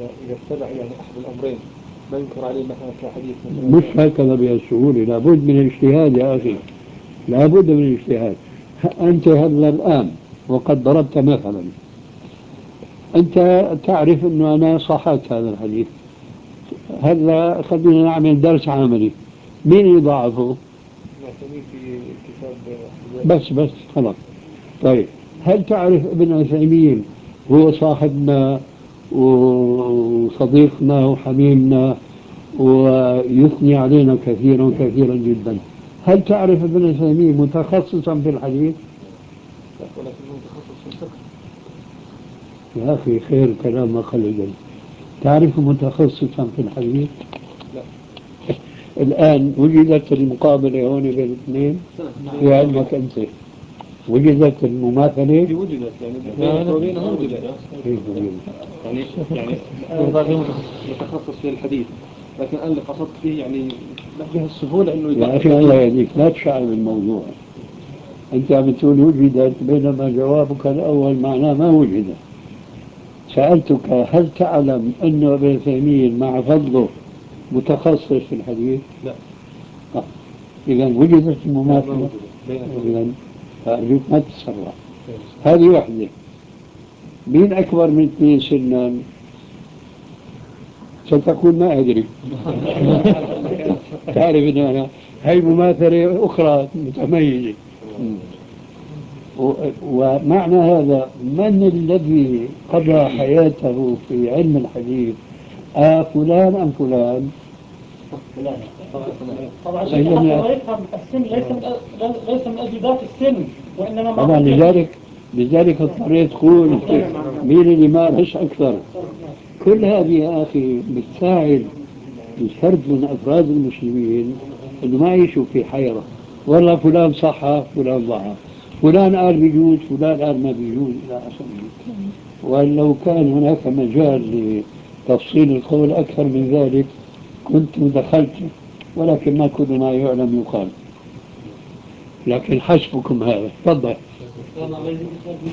إذا اتبع يعني أحد الأمرين ما ينكر عليه مثلا كحديث مش هكذا بهالسهولة، لابد من الاجتهاد يا أخي، لابد من الاجتهاد. أنت هلا الآن وقد ضربت مثلا، أنت تعرف أنه أنا صححت هذا الحديث، هلا خلينا نعمل درس عملي، مين يضعفه؟ معتمين في كتاب بس خلاص. طيب، هل تعرف ابن عثيمين هو صاحبنا وصديقنا وحبيبنا ويثني علينا كثيرا كثيرا جدا؟ هل تعرف ابن عثيمين متخصصا في الحديث؟ ولكنه متخصص في الفقه. يا أخي خير كلام ما خلق. تعرف متخصصا في الحديث؟ لا. الآن وجدت المقابلة هون بين الاثنين في علمك أنت، وجدت المماثلة؟ هي وجدت يعني بينه وبينه وجدت. يعني الآن متخصص في الحديث، لكن أنا اللي قصدت فيه يعني بهالسهولة إنه يا أخي الله يهديك لا تشعل الموضوع. أنت عم بتقول وجدت، بينما جوابك الأول معناه ما وجدت. سألتك هل تعلم أن ابن تيمية مع فضله متخصص في الحديث؟ لا. إذا وجدت المماثلة. إذا فأرجوك ما تتسرع. هذه واحدة. مين أكبر من اثنين سنا؟ ستقول ما أدري. تعرف أن أنا هي مماثلة أخرى متميزة. ومعنى هذا من الذي قضى حياته في علم الحديث؟ فلان أم فلان؟ طبعا شيخ حتى لا يفهم السن ليس من أجل ذات السن، وإنما طبعا لذلك اضطريت تقول مين اللي مارس أكثر. كل هذه يا أخي بتساعد الفرد من أفراد المسلمين أنه ما يعيشوا في حيرة، والله فلان صح فلان ضعف، فلان قال بيجوز فلان قال ما بيجوز إلى آخره. ولو كان هناك مجال لتفصيل القول أكثر من ذلك كنت دخلت، ولكن ما كل ما يعلم يقال. لكن حسبكم هذا. تفضل.